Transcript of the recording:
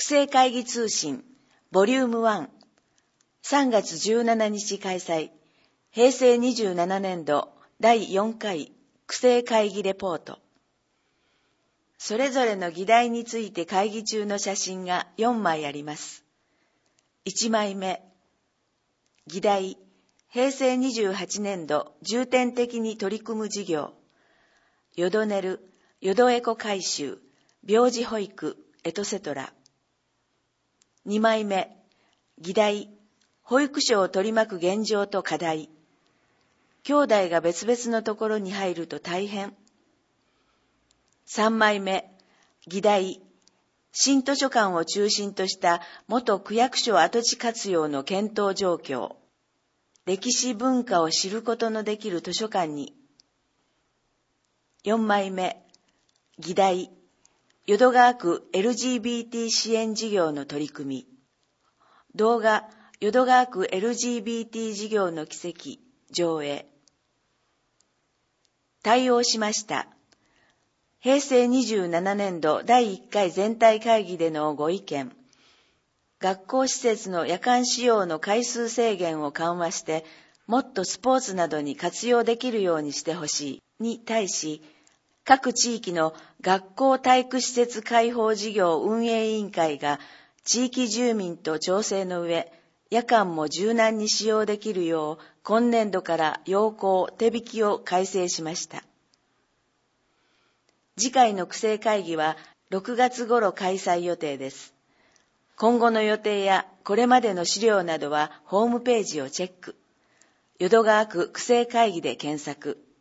政会議通信ボリューム1 3月17日開催平成27年度第4回区政会議レポート。それぞれの議題について会議中の写真が4枚あります。1枚目、議題平成28年度重点的に取り組む事業、よどねる、よどエコ改修、病児保育、エトセトラ。2枚目、議題保育所を取り巻く現状と課題。兄弟が別々のところに入ると大変。3枚目、議題新図書館を中心とした元区役所跡地活用の検討状況。歴史文化を知ることのできる図書館に。4枚目、議題淀川区 LGBT 支援事業の取り組み。動画淀川区 LGBT 事業の軌跡上映。対応しました。平成27年度第1回全体会議でのご意見。学校施設の夜間使用の回数制限を緩和して、もっとスポーツなどに活用できるようにしてほしいに対し、各地域の学校体育施設開放事業運営委員会が地域住民と調整の上、夜間も柔軟に使用できるよう今年度から要項手引きを改正しました。次回の区政会議は6月頃開催予定です。今後の予定やこれまでの資料などはホームページをチェック。淀川区区政会議で検索。